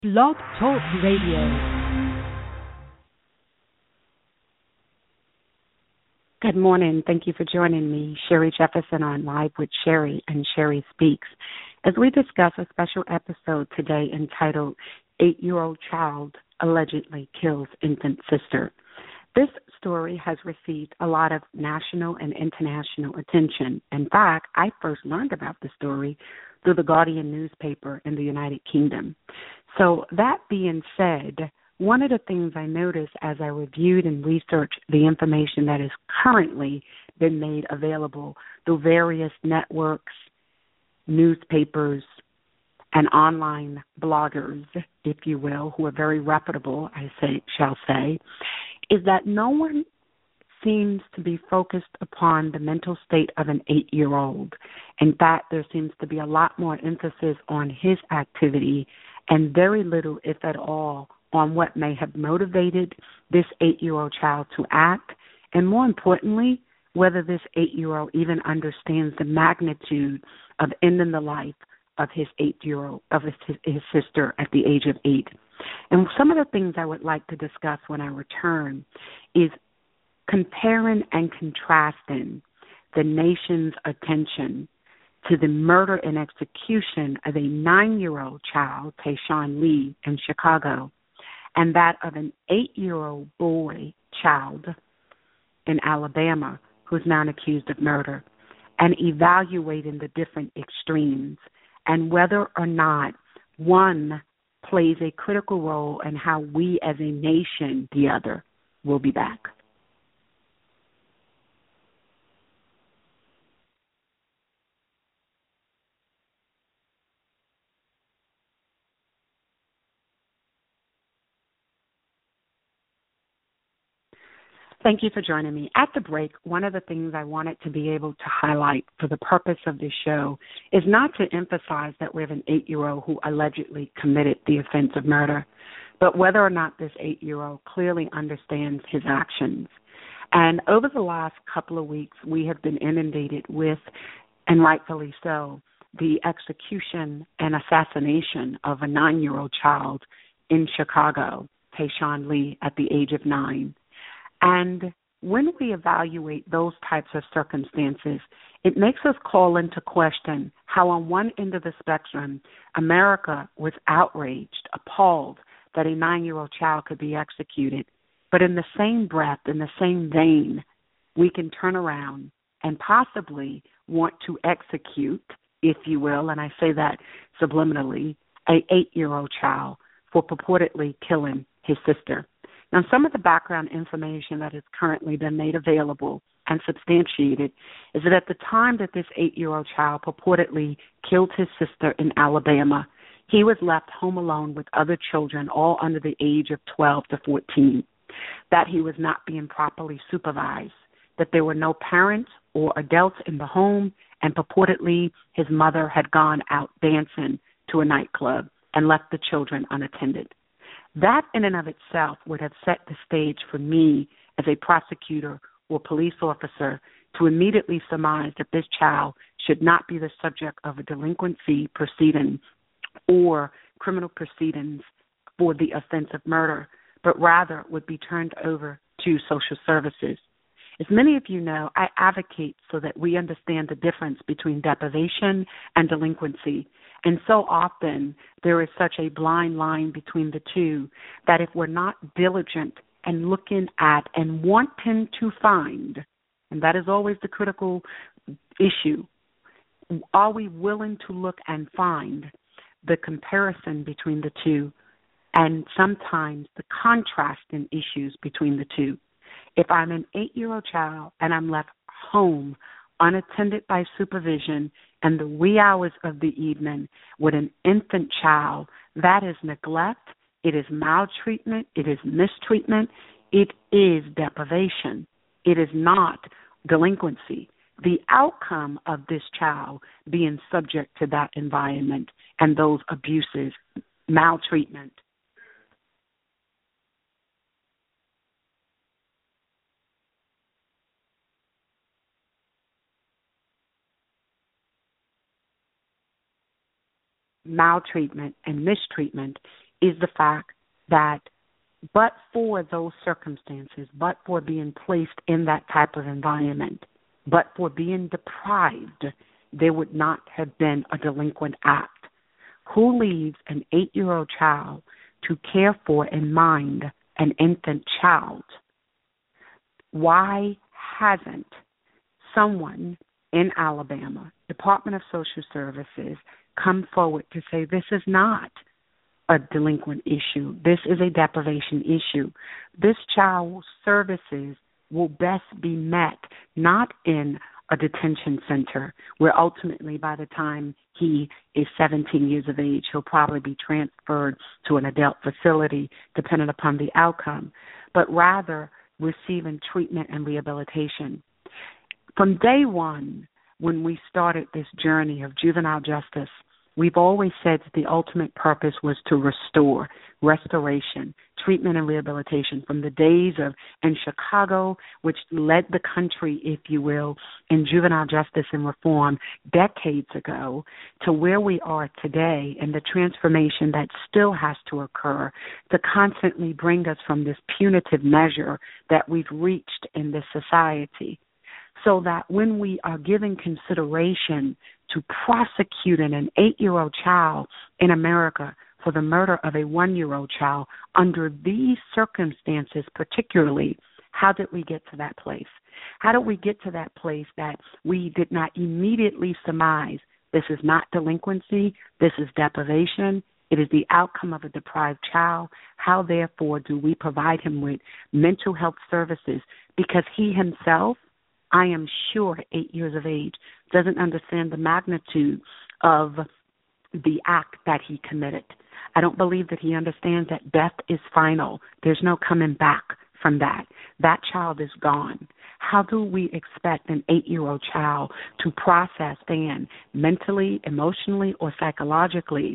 Blog Talk Radio. Good morning. Thank you for joining me, Sherry Jefferson, on Live with Sherry and Sherry Speaks, as we discuss a special episode today entitled 8-Year-Old Child Allegedly Kills Infant Sister. This story has received a lot of national and international attention. In fact, I first learned about the story through the Guardian newspaper in the United Kingdom. So that being said, one of the things I noticed as I reviewed and researched the information that has currently been made available through various networks, newspapers, and online bloggers, if you will, who are very reputable, shall say, is that no one seems to be focused upon the mental state of an 8-year-old. In fact, there seems to be a lot more emphasis on his activity and very little, if at all, on what may have motivated this 8-year-old child to act, and more importantly, whether this 8-year-old even understands the magnitude of ending the life of his 8-year-old, of his sister at the age of 8. And some of the things I would like to discuss when I return is comparing and contrasting the nation's attention to the murder and execution of a 9-year-old child, Tayshawn Lee, in Chicago, and that of an 8-year-old boy child in Alabama who's now accused of murder, and evaluating the different extremes and whether or not one plays a critical role in how we as a nation, the other. We'll be back. Thank you for joining me. At the break, one of the things I wanted to be able to highlight for the purpose of this show is not to emphasize that we have an 8-year-old who allegedly committed the offense of murder, but whether or not this 8-year-old clearly understands his actions. And over the last couple of weeks, we have been inundated with, and rightfully so, the execution and assassination of a 9-year-old child in Chicago, Tayshawn Lee, at the age of 9. And when we evaluate those types of circumstances, it makes us call into question how on one end of the spectrum, America was outraged, appalled that a 9-year-old child could be executed. But in the same breath, in the same vein, we can turn around and possibly want to execute, if you will, and I say that subliminally, a 8-year-old child for purportedly killing his sister. Now, some of the background information that has currently been made available and substantiated is that at the time that this 8-year-old child purportedly killed his sister in Alabama, he was left home alone with other children, all under the age of 12 to 14, that he was not being properly supervised, that there were no parents or adults in the home, and purportedly his mother had gone out dancing to a nightclub and left the children unattended. That in and of itself would have set the stage for me as a prosecutor or police officer to immediately surmise that this child should not be the subject of a delinquency proceeding or criminal proceedings for the offense of murder, but rather would be turned over to social services. As many of you know, I advocate so that we understand the difference between deprivation and delinquency. And so often there is such a blind line between the two that if we're not diligent and looking at and wanting to find, and that is always the critical issue, are we willing to look and find the comparison between the two and sometimes the contrasting issues between the two? If I'm an 8-year-old child and I'm left home unattended by supervision in the wee hours of the evening with an infant child, that is neglect, it is maltreatment, it is mistreatment, it is deprivation. It is not delinquency. The outcome of this child being subject to that environment and those abuses, maltreatment, maltreatment and mistreatment is the fact that but for those circumstances, but for being placed in that type of environment, but for being deprived, there would not have been a delinquent act. Who leaves an 8-year-old child to care for and mind an infant child? Why hasn't someone in Alabama, Department of Social Services, come forward to say this is not a delinquent issue, this is a deprivation issue? This child's services will best be met not in a detention center where ultimately by the time he is 17 years of age, he'll probably be transferred to an adult facility depending upon the outcome, but rather receiving treatment and rehabilitation. From day one, when we started this journey of juvenile justice, we've always said that the ultimate purpose was to restore, restoration, treatment and rehabilitation from the days of in Chicago, which led the country, if you will, in juvenile justice and reform decades ago, to where we are today and the transformation that still has to occur to constantly bring us from this punitive measure that we've reached in this society. So that when we are giving consideration to prosecuting an 8-year-old child in America for the murder of a 1-year-old child under these circumstances particularly, how did we get to that place? How did we get to that place that we did not immediately surmise this is not delinquency, this is deprivation, it is the outcome of a deprived child? How, therefore, do we provide him with mental health services? Because he himself, I am sure, 8 years of age, doesn't understand the magnitude of the act that he committed. I don't believe that he understands that death is final. There's no coming back from that. That child is gone. How do we expect an 8-year-old child to process and mentally, emotionally, or psychologically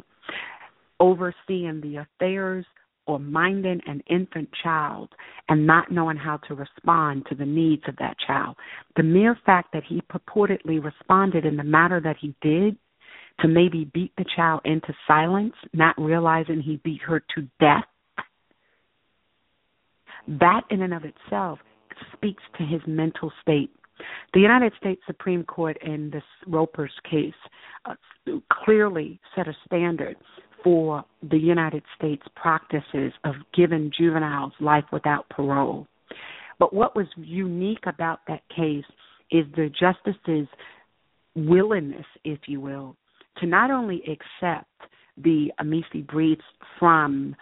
overseeing the affairs or minding an infant child and not knowing how to respond to the needs of that child? The mere fact that he purportedly responded in the manner that he did to maybe beat the child into silence, not realizing he beat her to death, that in and of itself speaks to his mental state. The United States Supreme Court in this Roper's case clearly set a standard for the United States practices of giving juveniles life without parole. But what was unique about that case is the justice's willingness, if you will, to not only accept the amici briefs from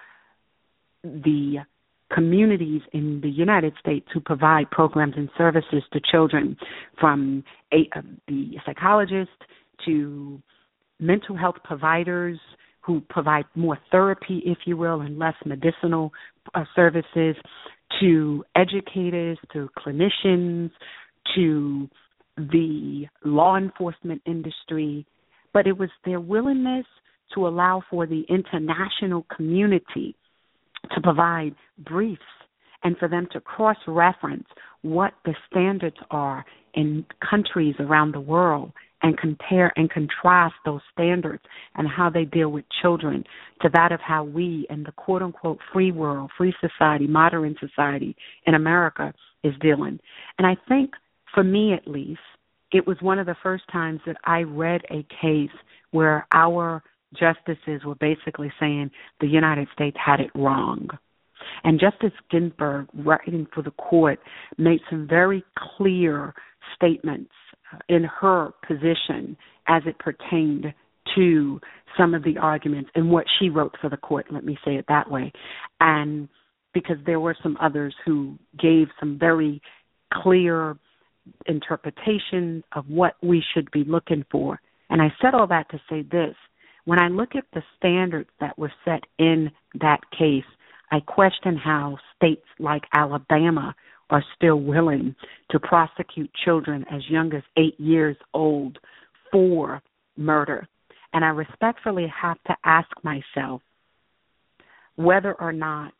the communities in the United States who provide programs and services to children, from the psychologists to mental health providers who provide more therapy, if you will, and less medicinal services, to educators, to clinicians, to the law enforcement industry. But it was their willingness to allow for the international community to provide briefs and for them to cross-reference what the standards are in countries around the world and compare and contrast those standards and how they deal with children to that of how we in the quote-unquote free world, free society, modern society in America is dealing. And I think, for me at least, it was one of the first times that I read a case where our justices were basically saying the United States had it wrong. And Justice Ginsburg, writing for the court, made some very clear statements in her position as it pertained to some of the arguments and what she wrote for the court, let me say it that way. And because there were some others who gave some very clear interpretations of what we should be looking for. And I said all that to say this. When I look at the standards that were set in that case, I question how states like Alabama are still willing to prosecute children as young as 8 years old for murder. And I respectfully have to ask myself whether or not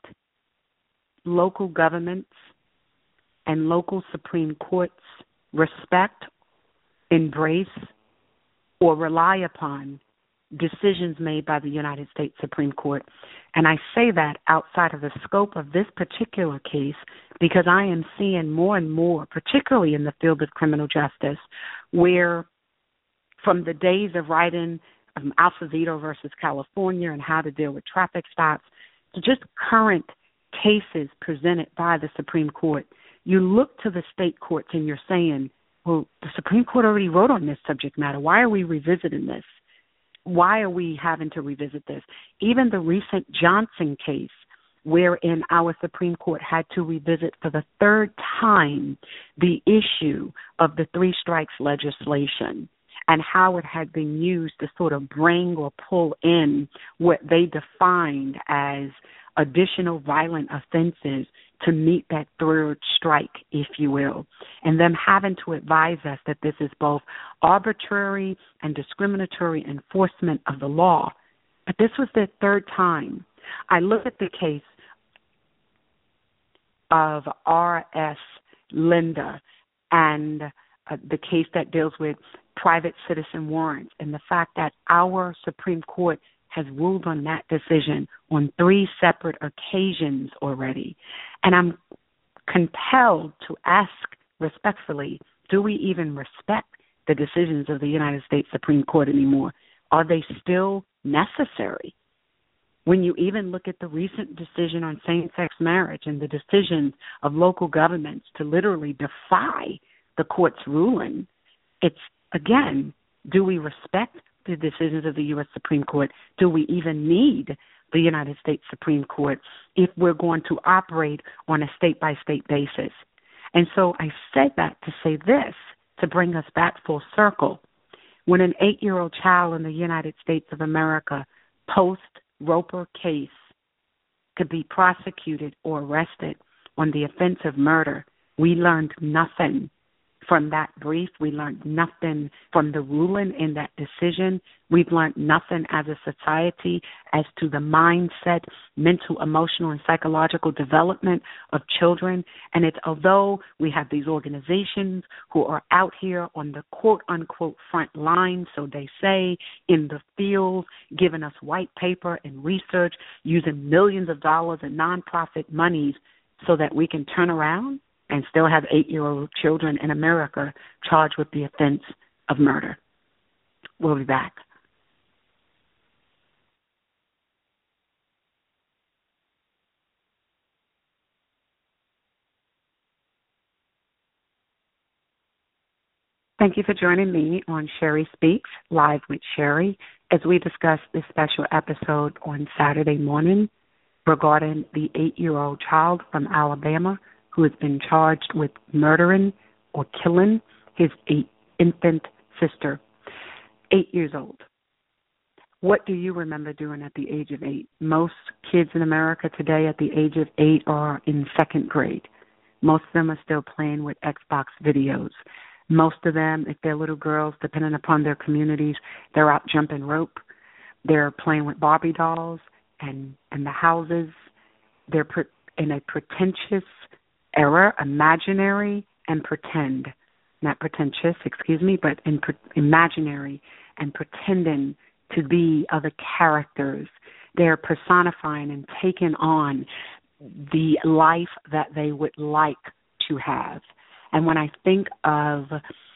local governments and local Supreme Courts respect, embrace, or rely upon decisions made by the United States Supreme Court. And I say that outside of the scope of this particular case because I am seeing more and more, particularly in the field of criminal justice, where from the days of writing Alfavito versus California and how to deal with traffic stops to just current cases presented by the Supreme Court, you look to the state courts and you're saying, well, the Supreme Court already wrote on this subject matter. Why are we revisiting this? Why are we having to revisit this? Even the recent Johnson case, wherein our Supreme Court had to revisit for the third time the issue of the three strikes legislation and how it had been used to sort of bring or pull in what they defined as additional violent offenses to meet that third strike, if you will, and them having to advise us that this is both arbitrary and discriminatory enforcement of the law. But this was the third time. I look at the case of R.S. Linda and the case that deals with private citizen warrants and the fact that our Supreme Court has ruled on that decision on 3 separate occasions already. And I'm compelled to ask respectfully, do we even respect the decisions of the United States Supreme Court anymore? Are they still necessary? When you even look at the recent decision on same-sex marriage and the decision of local governments to literally defy the court's ruling, it's, again, do we respect the decisions of the U.S. Supreme Court? Do we even need the United States Supreme Court if we're going to operate on a state-by-state basis? And so I said that to say this, to bring us back full circle. When an 8-year-old child in the United States of America post-Roper case could be prosecuted or arrested on the offense of murder, we learned nothing from that brief. We learned nothing from the ruling in that decision. We've learned nothing as a society as to the mindset, mental, emotional, and psychological development of children. And it's although we have these organizations who are out here on the quote-unquote front line, so they say, in the field, giving us white paper and research, using millions of dollars in nonprofit monies so that we can turn around and still have 8-year-old children in America charged with the offense of murder. We'll be back. Thank you for joining me on Sherry Speaks, Live with Sherry, as we discuss this special episode on Saturday morning regarding the 8-year-old child from Alabama who has been charged with murdering or killing his infant sister, 8 years old. What do you remember doing at the age of 8? Most kids in America today at the age of 8 are in second grade. Most of them are still playing with Xbox videos. Most of them, if they're little girls, depending upon their communities, they're out jumping rope. They're playing with Barbie dolls and the houses. They're in a pretentious era, imaginary and pretend. Not pretentious, but imaginary and pretending to be other characters. They're personifying and taking on the life that they would like to have. And when I think of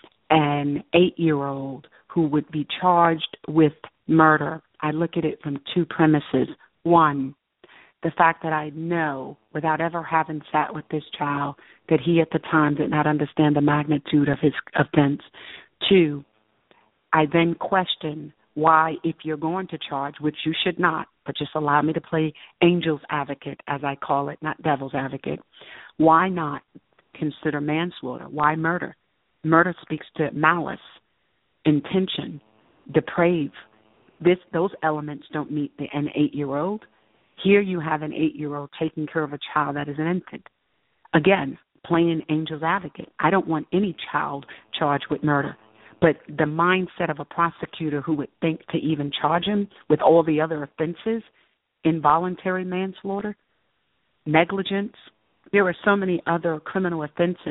an 8-year-old who would be charged with murder, I look at it from 2 premises. One, the fact that I know, without ever having sat with this child, that he at the time did not understand the magnitude of his offense. 2, I then question why, if you're going to charge, which you should not, but just allow me to play angel's advocate, as I call it, not devil's advocate, why not consider manslaughter? Why murder? Murder speaks to malice, intention, deprave. Those elements don't meet an 8-year-old. Here you have an 8-year-old taking care of a child that is an infant. Again, playing angel's advocate. I don't want any child charged with murder. But the mindset of a prosecutor who would think to even charge him with all the other offenses, involuntary manslaughter, negligence, there are so many other criminal offenses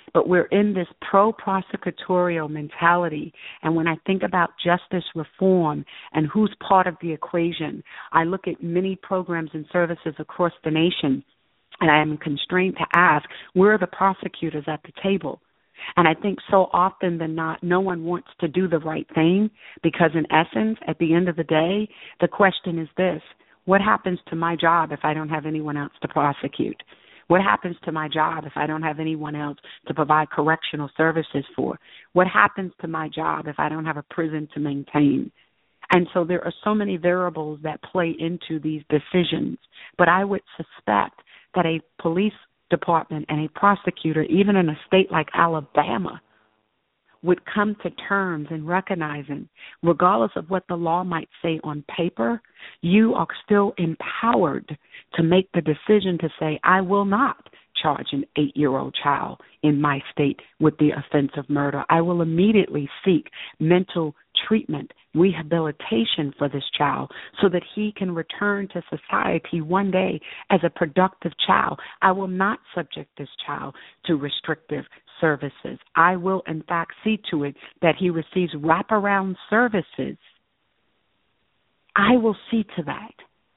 But we're in this pro-prosecutorial mentality. And when I think about justice reform and who's part of the equation, I look at many programs and services across the nation, and I am constrained to ask, where are the prosecutors at the table? And I think so often than not, no one wants to do the right thing because, in essence, at the end of the day, the question is this: what happens to my job if I don't have anyone else to prosecute? What happens to my job if I don't have anyone else to provide correctional services for? What happens to my job if I don't have a prison to maintain? And so there are so many variables that play into these decisions. But I would suspect that a police department and a prosecutor, even in a state like Alabama, would come to terms in recognizing, regardless of what the law might say on paper, you are still empowered to make the decision to say, I will not charge an 8-year-old child in my state with the offense of murder. I will immediately seek mental treatment, rehabilitation for this child so that he can return to society one day as a productive child. I will not subject this child to restrictive services. I will, in fact, see to it that he receives wraparound services. I will see to that.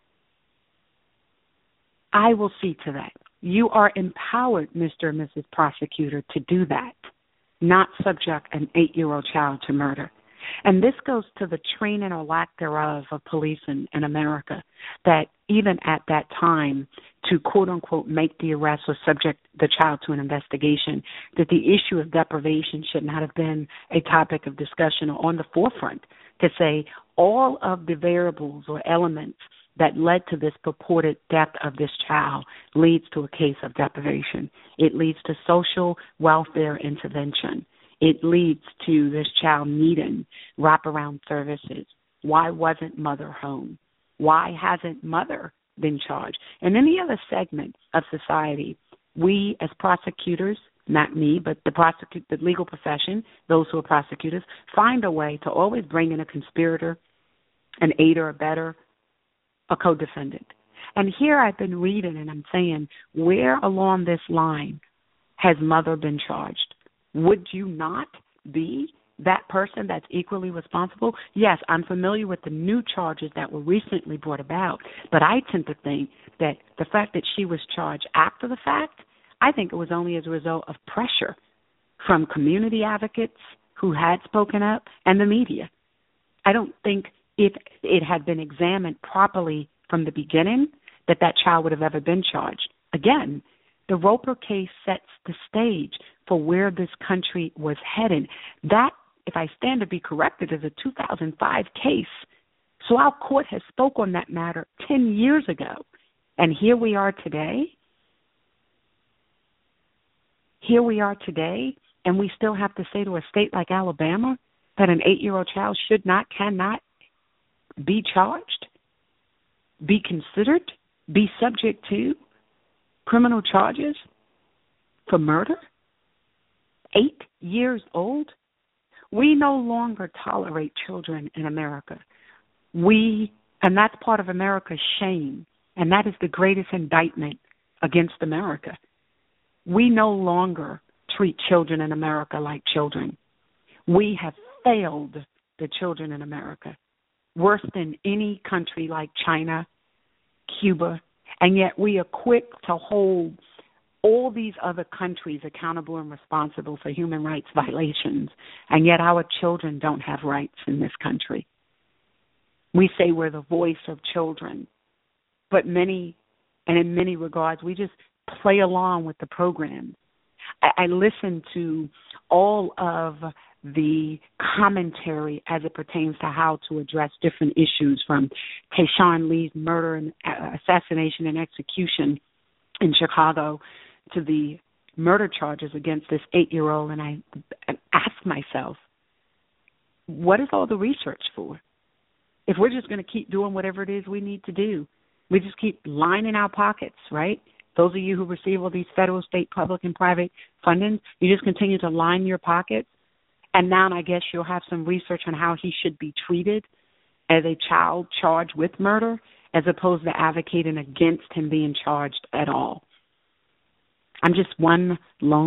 I will see to that. You are empowered, Mr. and Mrs. Prosecutor, to do that, not subject an 8-year-old child to murder. And this goes to the training or lack thereof of police in America, that even at that time, to quote-unquote make the arrest or subject the child to an investigation, that the issue of deprivation should not have been a topic of discussion or on the forefront, to say all of the variables or elements that led to this purported death of this child leads to a case of deprivation. It leads to social welfare intervention. It leads to this child needing wraparound services. Why wasn't mother home? Why hasn't mother been charged? In any other segment of society, we as prosecutors, not me, but the legal profession, those who are prosecutors, find a way to always bring in a conspirator, an aider, a better, a co-defendant. And here I've been reading and I'm saying, where along this line has mother been charged? Would you not be that person that's equally responsible? Yes, I'm familiar with the new charges that were recently brought about, but I tend to think that the fact that she was charged after the fact, I think it was only as a result of pressure from community advocates who had spoken up and the media. I don't think if it had been examined properly from the beginning that child would have ever been charged. Again, the Roper case sets the stage for where this country was headed. That, if I stand to be corrected, is a 2005 case. So our court has spoke on that matter 10 years ago. And here we are today. And we still have to say to a state like Alabama that an 8-year-old child cannot be charged, be considered, be subject to criminal charges for murder? 8 years old? We no longer tolerate children in America. And that's part of America's shame, and that is the greatest indictment against America. We no longer treat children in America like children. We have failed the children in America, worse than any country like China, Cuba, and yet we are quick to hold all these other countries accountable and responsible for human rights violations, and yet our children don't have rights in this country. We say we're the voice of children, but in many regards, we just play along with the program. I listen to all of the commentary as it pertains to how to address different issues, from Tayshaun Lee's murder and assassination and execution in Chicago to the murder charges against this 8-year-old, and I ask myself, what is all the research for? If we're just going to keep doing whatever it is we need to do, we just keep lining our pockets, right? Those of you who receive all these federal, state, public, and private funding, you just continue to line your pockets, and now I guess you'll have some research on how he should be treated as a child charged with murder, as opposed to advocating against him being charged at all. I'm just one lone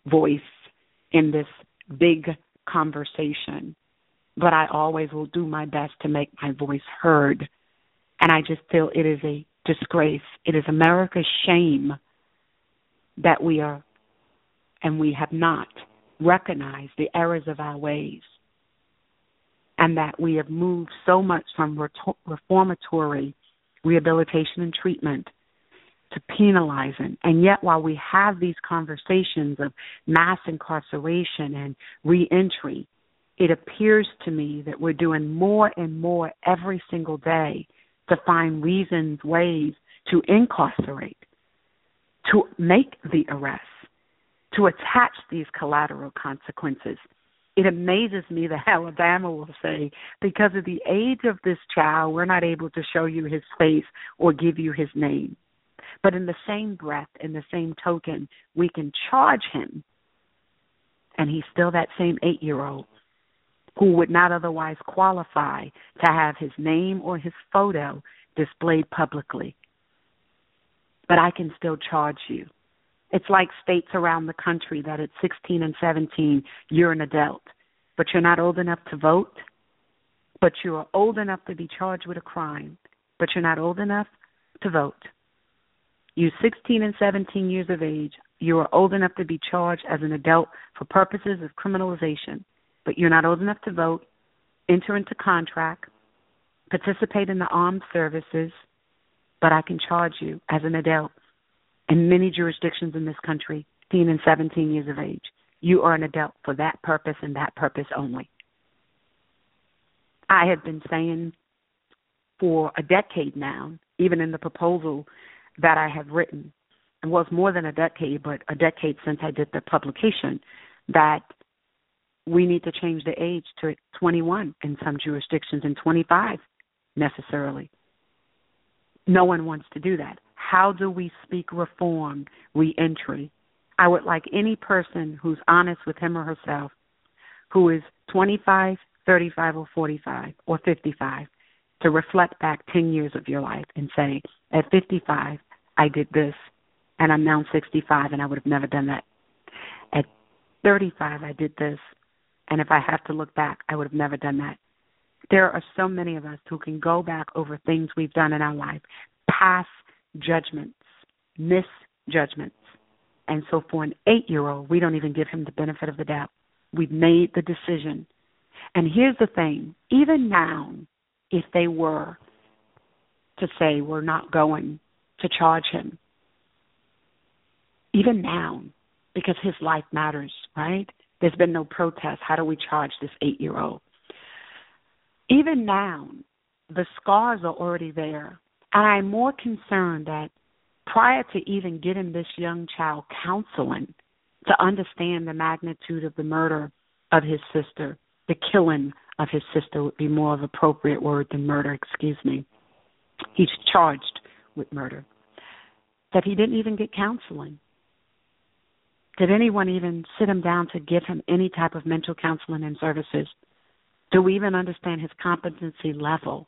voice in this big conversation, but I always will do my best to make my voice heard. And I just feel it is a disgrace. It is America's shame that we are, and we have not recognized the errors of our ways, and that we have moved so much from reformatory rehabilitation and treatment to penalizing. And yet while we have these conversations of mass incarceration and reentry, it appears to me that we're doing more and more every single day to find reasons, ways to incarcerate, to make the arrests, to attach these collateral consequences. It amazes me that Alabama will say, because of the age of this child, we're not able to show you his face or give you his name. But in the same breath, in the same token, we can charge him, and he's still that same 8-year-old who would not otherwise qualify to have his name or his photo displayed publicly. But I can still charge you. It's like states around the country that at 16 and 17, you're an adult, but you're not old enough to vote, but you are old enough to be charged with a crime, but you're not old enough to vote. You 16 and 17 years of age, you are old enough to be charged as an adult for purposes of criminalization, but you're not old enough to vote, enter into contract, participate in the armed services, but I can charge you as an adult in many jurisdictions in this country, 16 and 17 years of age. You are an adult for that purpose and that purpose only. I have been saying for a decade now, even in the proposal that I have written, it was more than a decade, but a decade since I did the publication, that we need to change the age to 21 in some jurisdictions and 25 necessarily. No one wants to do that. How do we speak reform, reentry? I would like any person who's honest with him or herself, who is 25, 35, or 45, or 55, to reflect back 10 years of your life and say, at 55, I did this, and I'm now 65, and I would have never done that. At 35, I did this, and if I have to look back, I would have never done that. There are so many of us who can go back over things we've done in our life, past judgments, misjudgments. And so for an 8-year-old, we don't even give him the benefit of the doubt. We've made the decision. And here's the thing, even now, if they were to say we're not going to charge him, even now, because his life matters, right? There's been no protest. How do we charge this 8-year-old? Even now, the scars are already there. And I'm more concerned that prior to even getting this young child counseling to understand the magnitude of the murder of his sister, the killing of his sister would be more of an appropriate word than murder, excuse me. He's charged with murder. That he didn't even get counseling. Did anyone even sit him down to give him any type of mental counseling and services? Do we even understand his competency level?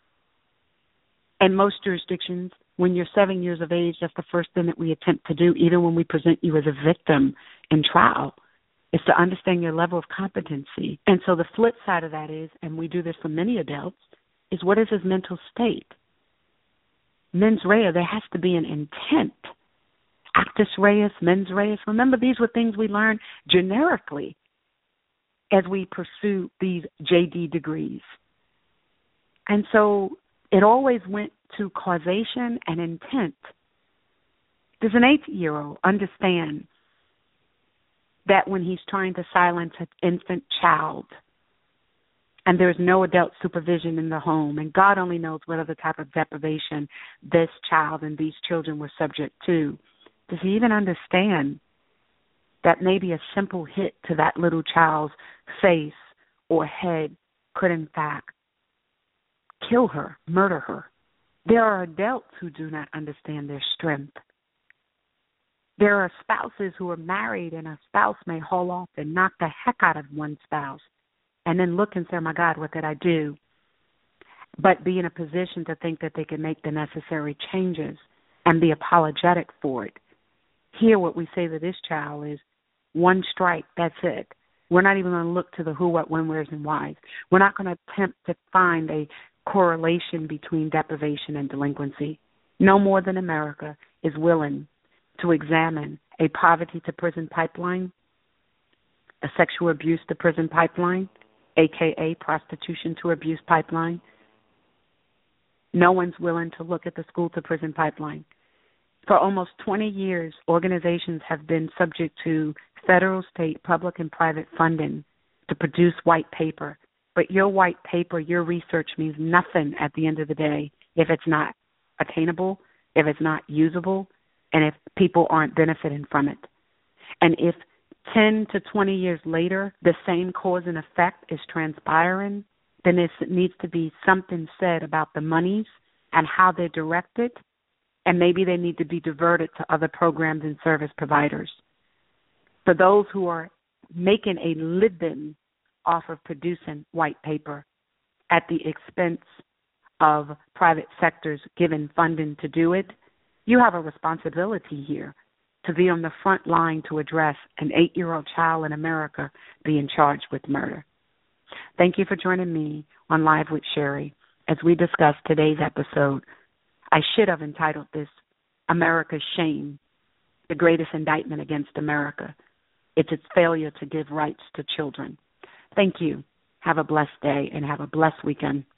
In most jurisdictions, when you're 7 years of age, that's the first thing that we attempt to do, even when we present you as a victim in trial, is to understand your level of competency. And so the flip side of that is, and we do this for many adults, is what is his mental state? Mens rea, there has to be an intent. Actus reus, mens reus. Remember, these were things we learned generically as we pursue these JD degrees. And so it always went to causation and intent. Does an 8-year-old understand that when he's trying to silence an infant child and there's no adult supervision in the home, and God only knows what other type of deprivation this child and these children were subject to, does he even understand that maybe a simple hit to that little child's face or head could in fact kill her, murder her? There are adults who do not understand their strength. There are spouses who are married and a spouse may haul off and knock the heck out of one spouse and then look and say, oh my God, what did I do? But be in a position to think that they can make the necessary changes and be apologetic for it. Here what we say to this child is, one strike, that's it. We're not even going to look to the who, what, when, where's, and whys. We're not going to attempt to find a correlation between deprivation and delinquency. No more than America is willing to examine a poverty to prison pipeline, a sexual abuse to prison pipeline, a.k.a. prostitution to abuse pipeline. No one's willing to look at the school to prison pipeline. For almost 20 years, organizations have been subject to federal, state, public, and private funding to produce white paper. But your white paper, your research means nothing at the end of the day if it's not attainable, if it's not usable, and if people aren't benefiting from it. And if 10 to 20 years later, the same cause and effect is transpiring, then there needs to be something said about the monies and how they're directed, and maybe they need to be diverted to other programs and service providers. For those who are making a living off of producing white paper at the expense of private sectors given funding to do it, you have a responsibility here to be on the front line to address an 8-year-old child in America being charged with murder. Thank you for joining me on Live with Sherry as we discuss today's episode. I should have entitled this America's Shame, the Greatest Indictment Against America. It's its failure to give rights to children. Thank you. Have a blessed day and have a blessed weekend.